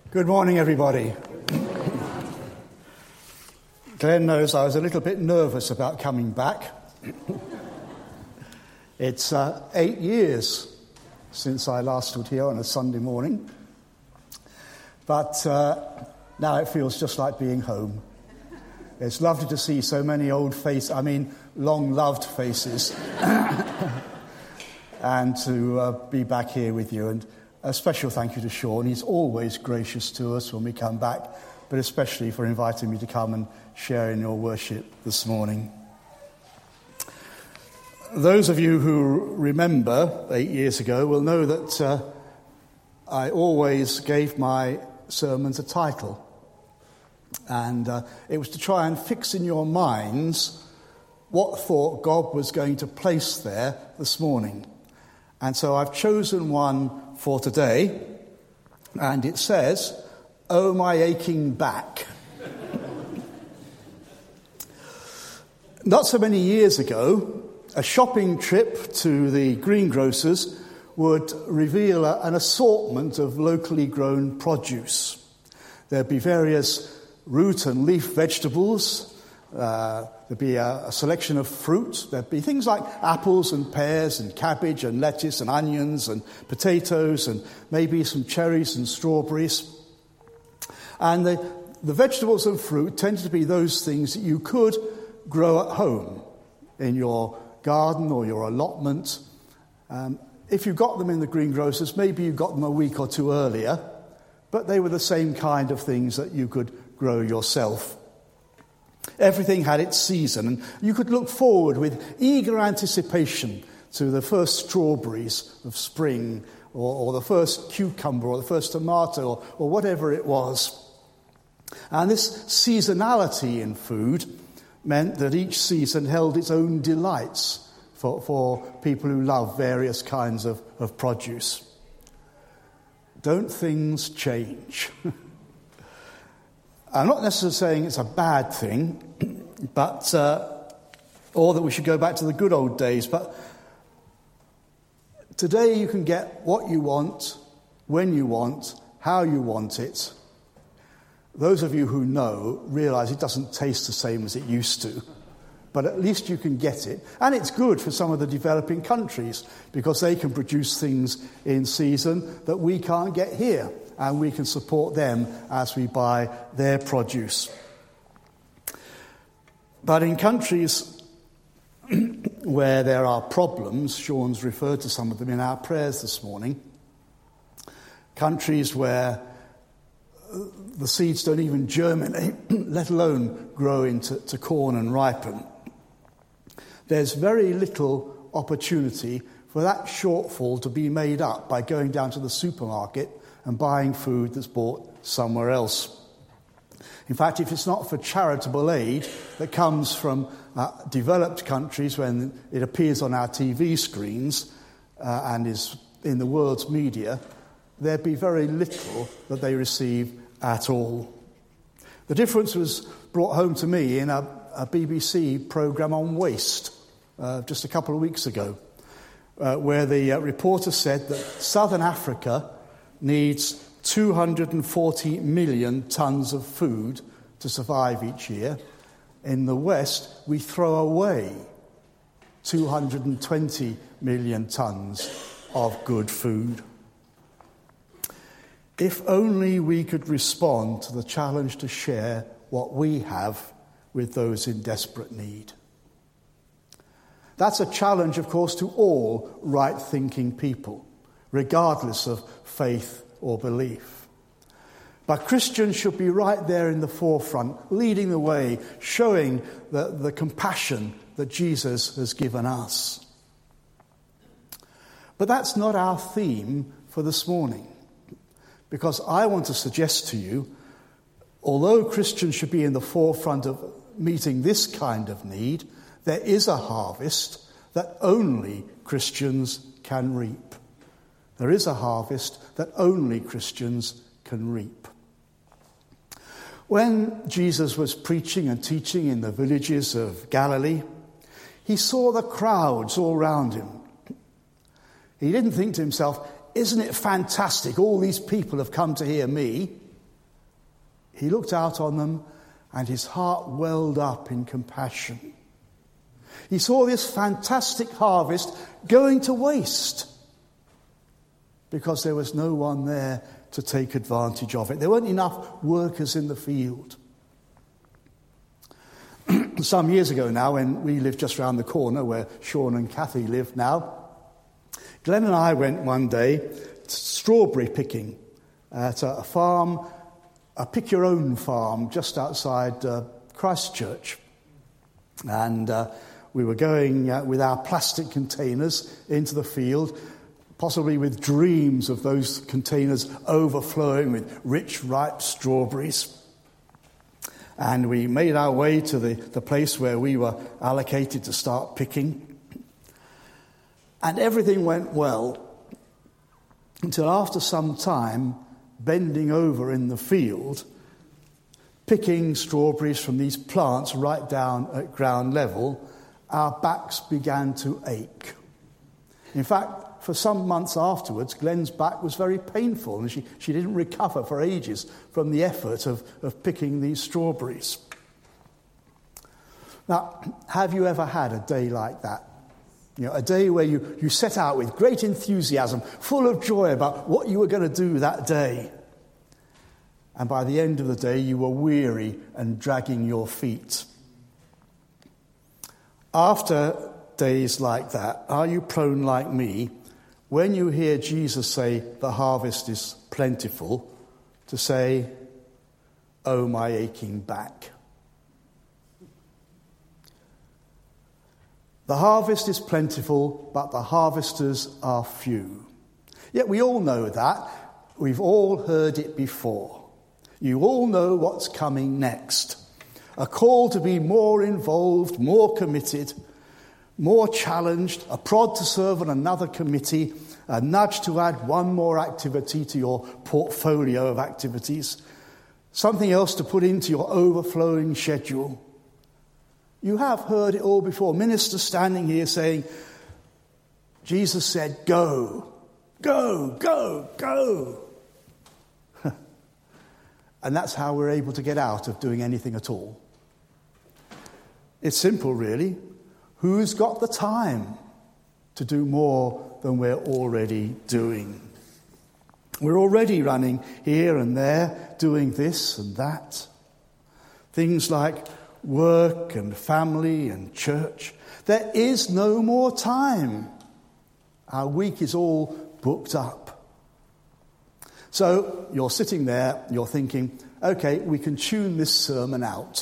Good morning, everybody. Glenn knows I was a little bit nervous about coming back. It's 8 years since I last stood here on a Sunday morning. But now it feels just like being home. It's lovely to see so many long-loved faces. And to be back here with you. And a special thank you to Sean. He's always gracious to us when we come back, but especially for inviting me to come and share in your worship this morning. Those of you who remember 8 years ago will know that I always gave my sermons a title. And it was to try and fix in your minds what thought God was going to place there this morning. And so I've chosen one for today, and it says, "Oh, my aching back." Not so many years ago, a shopping trip to the greengrocers would reveal an assortment of locally grown produce. There'd be various root and leaf vegetables. There'd be a selection of fruit. There'd be things like apples and pears and cabbage and lettuce and onions and potatoes and maybe some cherries and strawberries. And the vegetables and fruit tended to be those things that you could grow at home in your garden or your allotment. If you got them in the greengrocers, maybe you got them a week or two earlier, but they were the same kind of things that you could grow yourself. Everything had its season, and you could look forward with eager anticipation to the first strawberries of spring, or the first cucumber, or the first tomato, or whatever it was. And this seasonality in food meant that each season held its own delights for people who love various kinds of produce. Don't things change? I'm not necessarily saying it's a bad thing, but or that we should go back to the good old days. But today you can get what you want, when you want, how you want it. Those of you who know realise it doesn't taste the same as it used to. But at least you can get it. And it's good for some of the developing countries because they can produce things in season that we can't get here. And we can support them as we buy their produce. But in countries where there are problems, Sean's referred to some of them in our prayers this morning, countries where the seeds don't even germinate, let alone grow into corn and ripen, there's very little opportunity for that shortfall to be made up by going down to the supermarket and buying food that's bought somewhere else. In fact, if it's not for charitable aid that comes from developed countries when it appears on our TV screens and is in the world's media, there'd be very little that they receive at all. The difference was brought home to me in a BBC programme on waste just a couple of weeks ago, where the reporter said that Southern Africa needs 240 million tonnes of food to survive each year. In the West, we throw away 220 million tonnes of good food. If only we could respond to the challenge to share what we have with those in desperate need. That's a challenge, of course, to all right-thinking people, regardless of faith or belief. But Christians should be right there in the forefront, leading the way, showing the compassion that Jesus has given us. But that's not our theme for this morning, because I want to suggest to you, although Christians should be in the forefront of meeting this kind of need, there is a harvest that only Christians can reap. There is a harvest that only Christians can reap. When Jesus was preaching and teaching in the villages of Galilee, he saw the crowds all around him. He didn't think to himself, isn't it fantastic, all these people have come to hear me? He looked out on them, and his heart welled up in compassion. He saw this fantastic harvest going to waste because there was no one there to take advantage of it. There weren't enough workers in the field. Some years ago now, when we lived just round the corner where Sean and Kathy live now, Glenn and I went one day strawberry picking at a farm, a pick-your-own farm just outside Christchurch. And we were going with our plastic containers into the field, possibly with dreams of those containers overflowing with rich, ripe strawberries. And we made our way to the place where we were allocated to start picking. And everything went well until after some time, bending over in the field, picking strawberries from these plants right down at ground level, our backs began to ache. In fact, for some months afterwards, Glenn's back was very painful, and she didn't recover for ages from the effort of picking these strawberries. Now, have you ever had a day like that? You know, a day where you set out with great enthusiasm, full of joy about what you were going to do that day. And by the end of the day, you were weary and dragging your feet. After days like that, are you prone like me, when you hear Jesus say, the harvest is plentiful, to say, oh, my aching back? The harvest is plentiful, but the harvesters are few. Yet we all know that. We've all heard it before. You all know what's coming next. A call to be more involved, more committed, more challenged, a prod to serve on another committee, a nudge to add one more activity to your portfolio of activities, something else to put into your overflowing schedule. You have heard it all before. Ministers standing here saying, Jesus said, go, go, go, go. And that's how we're able to get out of doing anything at all. It's simple, really. Who's got the time to do more than we're already doing? We're already running here and there, doing this and that. Things like work and family and church. There is no more time. Our week is all booked up. So you're sitting there, you're thinking, okay, we can tune this sermon out.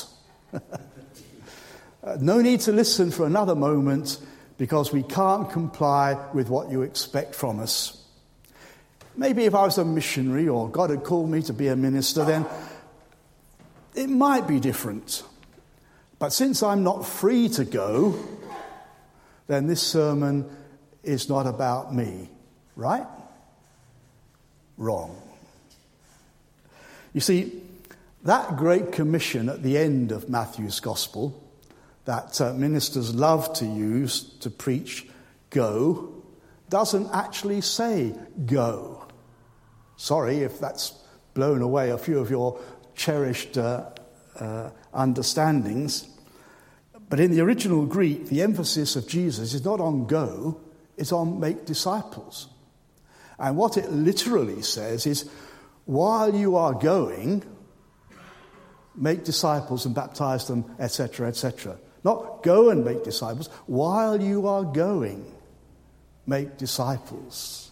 No need to listen for another moment because we can't comply with what you expect from us. Maybe if I was a missionary or God had called me to be a minister, then it might be different. But since I'm not free to go, then this sermon is not about me, right? Wrong. You see, that great commission at the end of Matthew's Gospel that ministers love to use to preach, go, doesn't actually say go. Sorry if that's blown away a few of your cherished understandings. But in the original Greek, the emphasis of Jesus is not on go, it's on make disciples. And what it literally says is, while you are going, make disciples and baptize them, etc., etc. Not go and make disciples. While you are going, make disciples.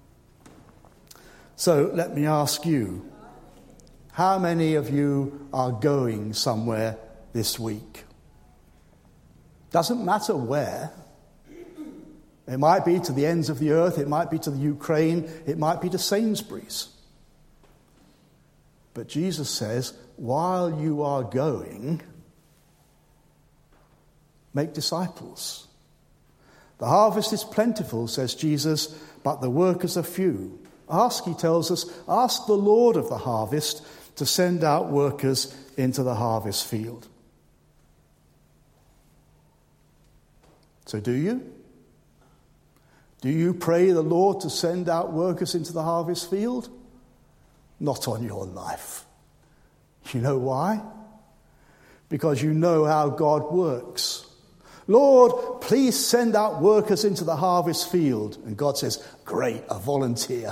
So let me ask you, how many of you are going somewhere this week? Doesn't matter where. It might be to the ends of the earth, it might be to the Ukraine, it might be to Sainsbury's. But Jesus says, while you are going, make disciples. The harvest is plentiful, says Jesus, but the workers are few. Ask, he tells us, ask the Lord of the harvest to send out workers into the harvest field. So do you? Do you pray the Lord to send out workers into the harvest field? Not on your life. You know why? Because you know how God works. Lord, please send out workers into the harvest field. And God says, great, a volunteer.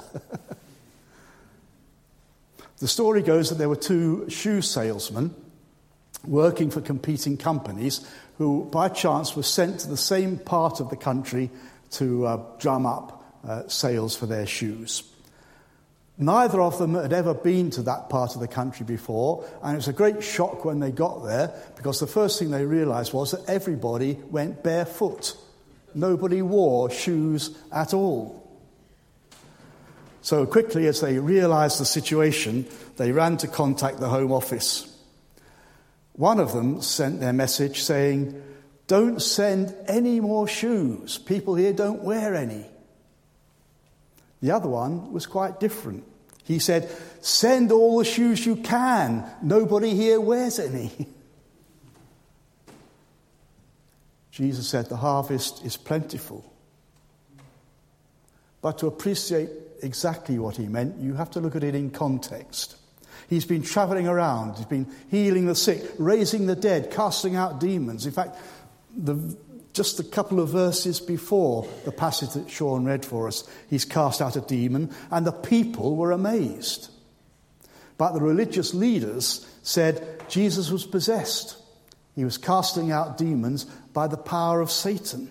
The story goes that there were two shoe salesmen working for competing companies who, by chance, were sent to the same part of the country to drum up sales for their shoes. Neither of them had ever been to that part of the country before, and it was a great shock when they got there, because the first thing they realised was that everybody went barefoot. Nobody wore shoes at all. So quickly as they realised the situation, they ran to contact the Home Office. One of them sent their message saying, "Don't send any more shoes. People here don't wear any." The other one was quite different. He said, "Send all the shoes you can. Nobody here wears any." Jesus said the harvest is plentiful. But to appreciate exactly what he meant, you have to look at it in context. He's been travelling around. He's been healing the sick, raising the dead, casting out demons. In fact, just a couple of verses before the passage that Sean read for us, he's cast out a demon, and the people were amazed. But the religious leaders said Jesus was possessed. He was casting out demons by the power of Satan.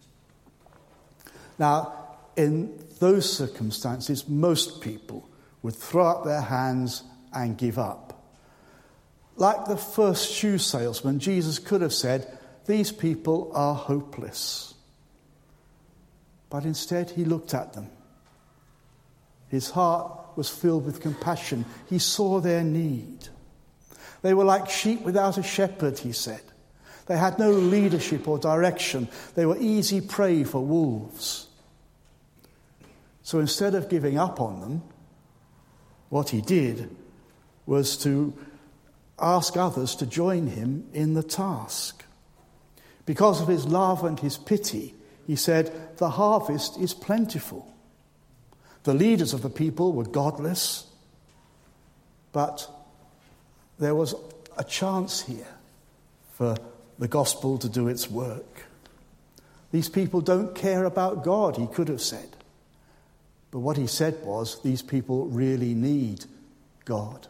Now, in those circumstances, most people would throw up their hands and give up. Like the first shoe salesman, Jesus could have said, "These people are hopeless." But instead he looked at them. His heart was filled with compassion. He saw their need. They were like sheep without a shepherd, he said. They had no leadership or direction. They were easy prey for wolves. So instead of giving up on them, what he did was to ask others to join him in the task. Because of his love and his pity, he said, the harvest is plentiful. The leaders of the people were godless, but there was a chance here for the gospel to do its work. These people don't care about God, he could have said. But what he said was, these people really need God.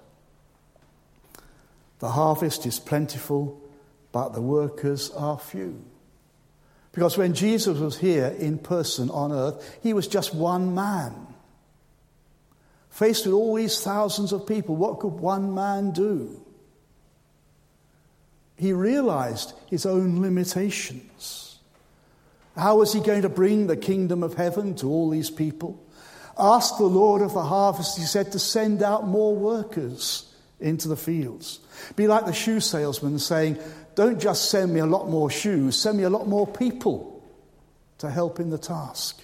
The harvest is plentiful, but the workers are few. Because when Jesus was here in person on earth, he was just one man. Faced with all these thousands of people, what could one man do? He realized his own limitations. How was he going to bring the kingdom of heaven to all these people? Ask the Lord of the harvest, he said, to send out more workers into the fields. Be like the shoe salesman saying, don't just send me a lot more shoes, send me a lot more people to help in the task.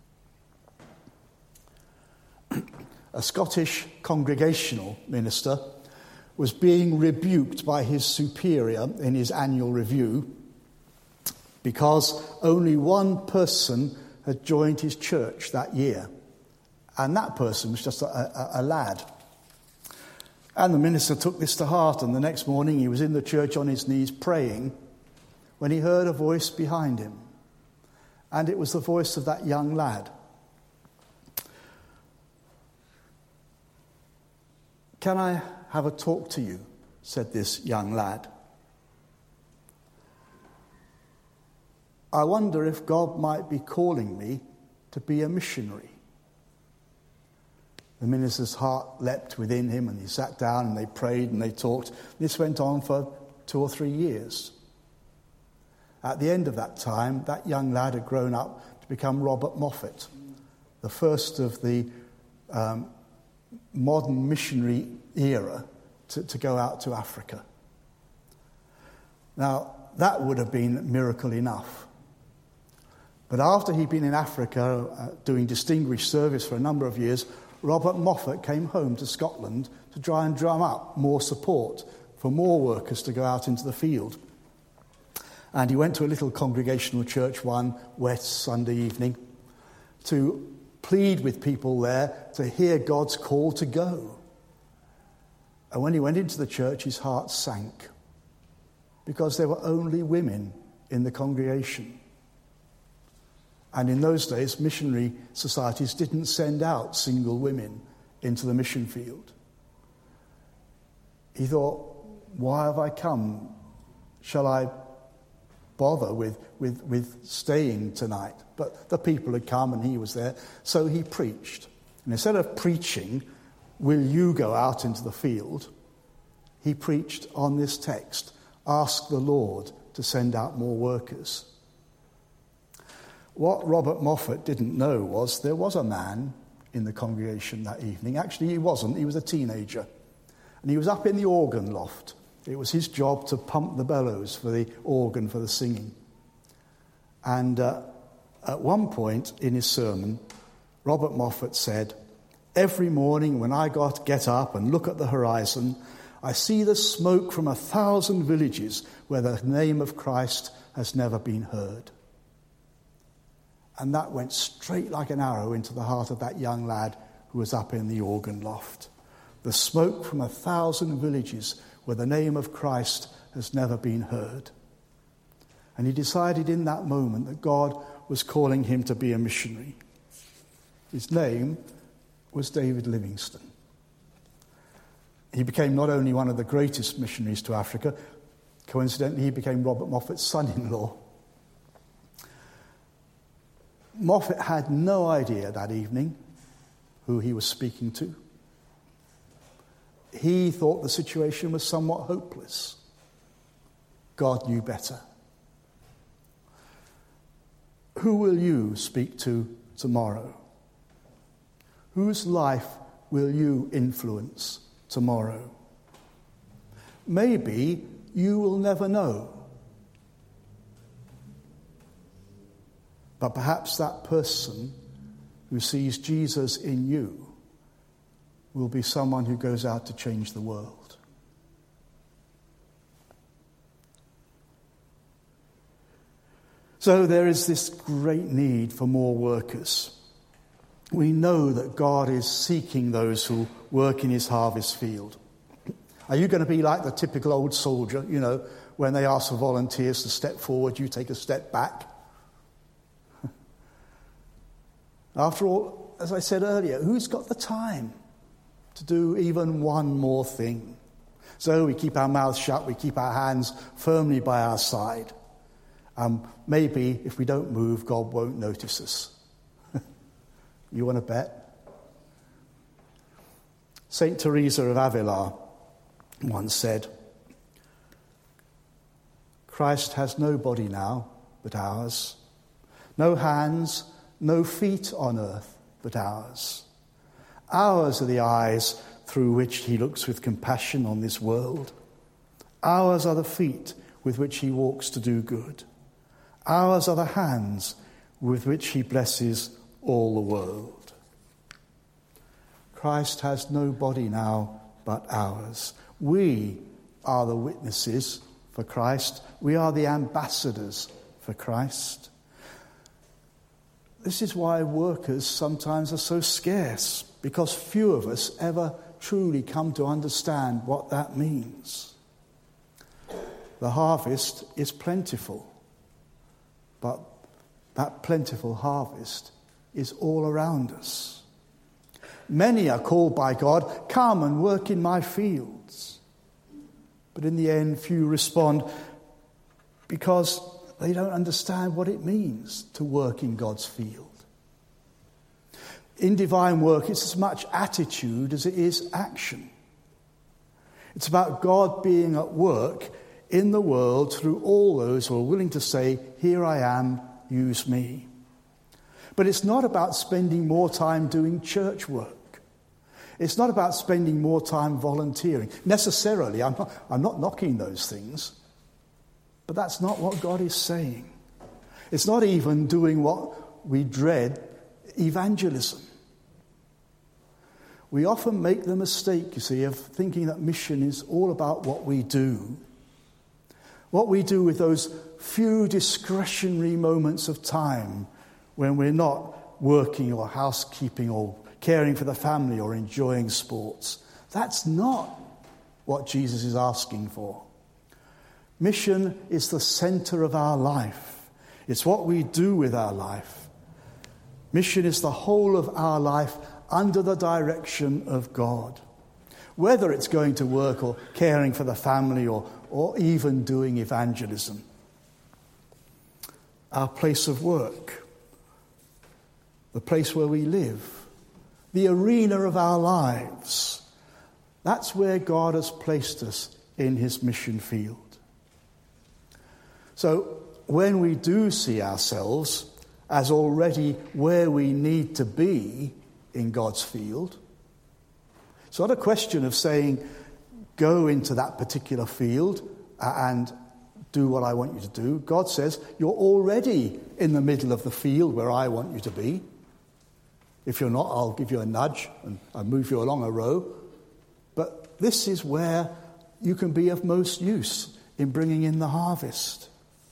A Scottish congregational minister was being rebuked by his superior in his annual review because only one person had joined his church that year. And that person was just a lad. And the minister took this to heart, and the next morning he was in the church on his knees praying when he heard a voice behind him. And it was the voice of that young lad. "Can I have a talk to you?" said this young lad. "I wonder if God might be calling me to be a missionary." The minister's heart leapt within him, and he sat down and they prayed and they talked. This went on for 2 or 3 years. At the end of that time, that young lad had grown up to become Robert Moffat, the first of the modern missionary era to go out to Africa. Now, that would have been miracle enough. But after he'd been in Africa doing distinguished service for a number of years, Robert Moffat came home to Scotland to try and drum up more support for more workers to go out into the field. And he went to a little congregational church one wet Sunday evening to plead with people there to hear God's call to go. And when he went into the church, his heart sank because there were only women in the congregation. And in those days, missionary societies didn't send out single women into the mission field. He thought, why have I come? Shall I bother with staying tonight? But the people had come and he was there, so he preached. And instead of preaching, will you go out into the field? He preached on this text, ask the Lord to send out more workers. What Robert Moffat didn't know was there was a man in the congregation that evening. Actually, he wasn't. He was a teenager. And he was up in the organ loft. It was his job to pump the bellows for the organ for the singing. And at one point in his sermon, Robert Moffat said, "Every morning when I get up and look at the horizon, I see the smoke from 1,000 villages where the name of Christ has never been heard." And that went straight like an arrow into the heart of that young lad who was up in the organ loft. The smoke from 1,000 villages where the name of Christ has never been heard. And he decided in that moment that God was calling him to be a missionary. His name was David Livingstone. He became not only one of the greatest missionaries to Africa, coincidentally, he became Robert Moffat's son-in-law. Moffat had no idea that evening who he was speaking to. He thought the situation was somewhat hopeless. God knew better. Who will you speak to tomorrow? Whose life will you influence tomorrow? Maybe you will never know. But perhaps that person who sees Jesus in you will be someone who goes out to change the world. So there is this great need for more workers. We know that God is seeking those who work in his harvest field. Are you going to be like the typical old soldier, when they ask for volunteers to step forward, you take a step back? After all, as I said earlier, who's got the time to do even one more thing? So we keep our mouths shut, we keep our hands firmly by our side. Maybe if we don't move, God won't notice us. You want to bet? Saint Teresa of Avila once said, "Christ has no body now but ours, no hands, no feet on earth but ours. Ours are the eyes through which he looks with compassion on this world. Ours are the feet with which he walks to do good. Ours are the hands with which he blesses all the world." Christ has no body now but ours. We are the witnesses for Christ. We are the ambassadors for Christ. This is why workers sometimes are so scarce, because few of us ever truly come to understand what that means. The harvest is plentiful, but that plentiful harvest is all around us. Many are called by God, "Come and work in my fields." But in the end, few respond because they don't understand what it means to work in God's field. In divine work, it's as much attitude as it is action. It's about God being at work in the world through all those who are willing to say, "Here I am, use me." But it's not about spending more time doing church work. It's not about spending more time volunteering. Necessarily, I'm not knocking those things. But that's not what God is saying. It's not even doing what we dread, evangelism. We often make the mistake, you see, of thinking that mission is all about what we do. What we do with those few discretionary moments of time when we're not working or housekeeping or caring for the family or enjoying sports. That's not what Jesus is asking for. Mission is the center of our life. It's what we do with our life. Mission is the whole of our life under the direction of God. Whether it's going to work or caring for the family or even doing evangelism. Our place of work, the place where we live, the arena of our lives. That's where God has placed us in his mission field. So when we do see ourselves as already where we need to be in God's field, it's not a question of saying, go into that particular field and do what I want you to do. God says, you're already in the middle of the field where I want you to be. If you're not, I'll give you a nudge and I'll move you along a row. But this is where you can be of most use in bringing in the harvest.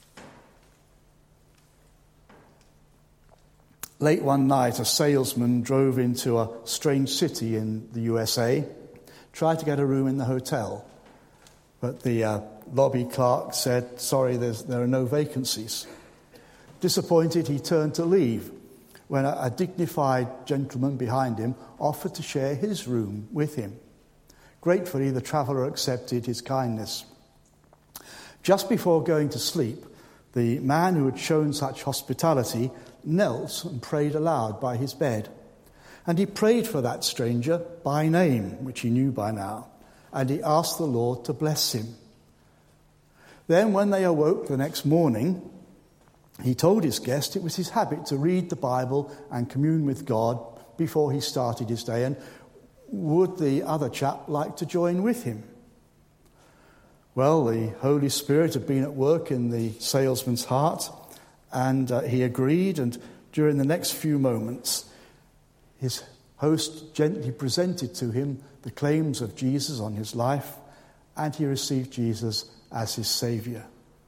Late one night, a salesman drove into a strange city in the USA, tried to get a room in the hotel, but the lobby clerk said, sorry, there are no vacancies. Disappointed, he turned to leave when a dignified gentleman behind him offered to share his room with him. Gratefully, the traveller accepted his kindness. Just before going to sleep, the man who had shown such hospitality knelt and prayed aloud by his bed. And he prayed for that stranger by name, which he knew by now, and he asked the Lord to bless him. Then when they awoke the next morning, he told his guest it was his habit to read the Bible and commune with God before he started his day, and would the other chap like to join with him? Well, the Holy Spirit had been at work in the salesman's heart, and he agreed, and during the next few moments, his host gently presented to him the claims of Jesus on his life, and he received Jesus as his Saviour.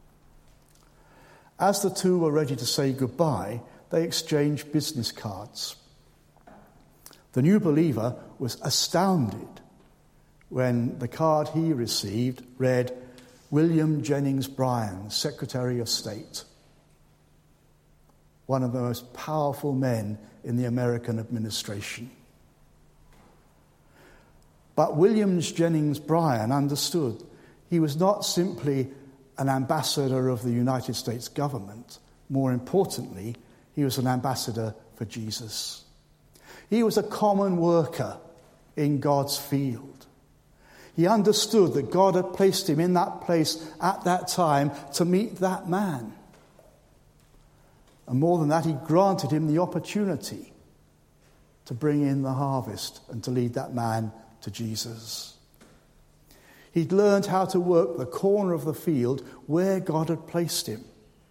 As the two were ready to say goodbye, they exchanged business cards. The new believer was astounded when the card he received read, William Jennings Bryan, Secretary of State. One of the most powerful men in the American administration. But William Jennings Bryan understood he was not simply an ambassador of the United States government. More importantly, he was an ambassador for Jesus. He was a common worker in God's field. He understood that God had placed him in that place at that time to meet that man. And more than that, he granted him the opportunity to bring in the harvest and to lead that man to Jesus. He'd learned how to work the corner of the field where God had placed him.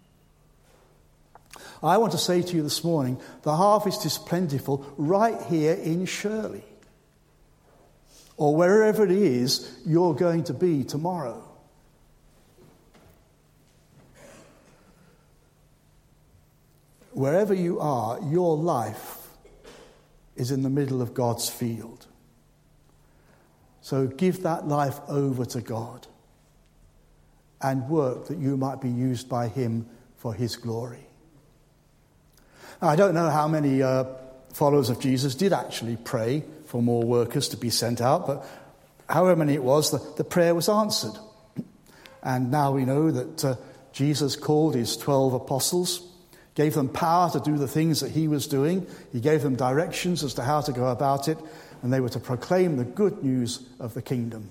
I want to say to you this morning, the harvest is plentiful right here in Shirley, or wherever it is you're going to be tomorrow. Wherever you are, your life is in the middle of God's field. So give that life over to God and work that you might be used by him for his glory. Now, I don't know how many followers of Jesus did actually pray for more workers to be sent out, but however many it was, the prayer was answered. And now we know that Jesus called his 12 apostles, gave them power to do the things that he was doing. He gave them directions as to how to go about it, and they were to proclaim the good news of the kingdom.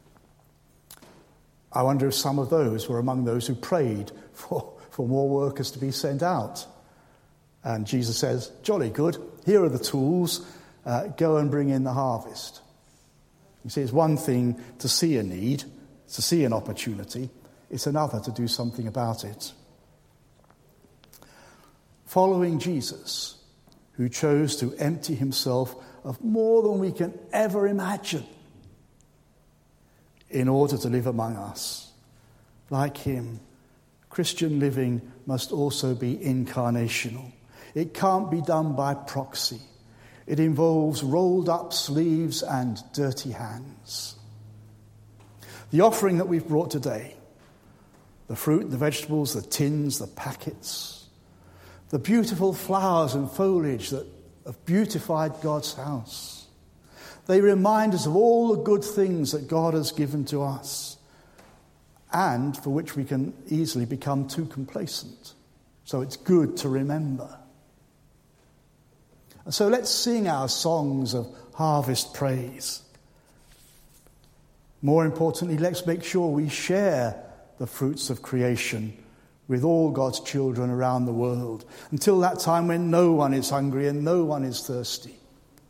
I wonder if some of those were among those who prayed for more workers to be sent out. And Jesus says, jolly good, here are the tools, go and bring in the harvest. You see, it's one thing to see a need, to see an opportunity. It's another to do something about it. Following Jesus, who chose to empty himself of more than we can ever imagine in order to live among us. Like him, Christian living must also be incarnational. It can't be done by proxy. It involves rolled up sleeves and dirty hands. The offering that we've brought today, the fruit, the vegetables, the tins, the packets, the beautiful flowers and foliage that have beautified God's house, they remind us of all the good things that God has given to us and for which we can easily become too complacent. So it's good to remember. And so let's sing our songs of harvest praise. More importantly, let's make sure we share the fruits of creation with all God's children around the world until that time when no one is hungry and no one is thirsty.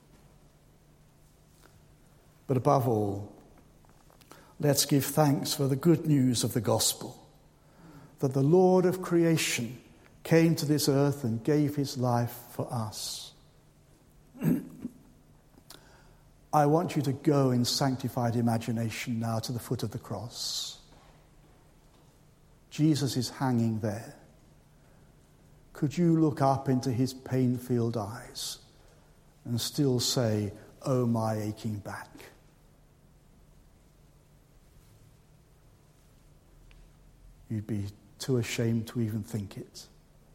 But above all, let's give thanks for the good news of the gospel, that the Lord of creation came to this earth and gave his life for us. I want you to go in sanctified imagination now to the foot of the cross. Jesus is hanging there. Could you look up into his pain-filled eyes and still say, "Oh, my aching back"? You'd be too ashamed to even think it.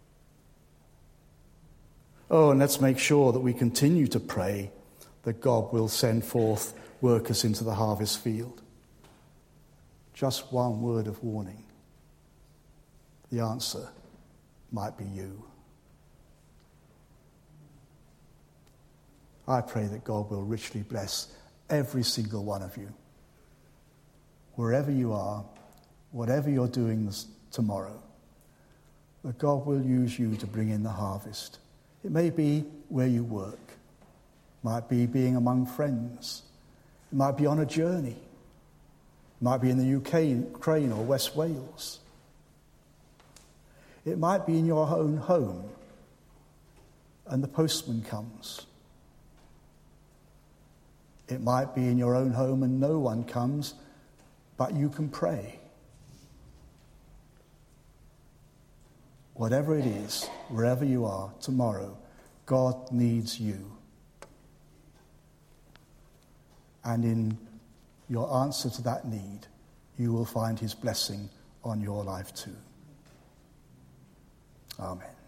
Oh, and let's make sure that we continue to pray that God will send forth workers into the harvest field. Just one word of warning. The answer might be you. I pray that God will richly bless every single one of you. Wherever you are, whatever you're doing tomorrow, that God will use you to bring in the harvest. It may be where you work. It might be being among friends. It might be on a journey. It might be in the Ukraine or West Wales. It might be in your own home and the postman comes. It might be in your own home and no one comes, but you can pray. Whatever it is, wherever you are tomorrow, God needs you. And in your answer to that need, you will find his blessing on your life too. Amen.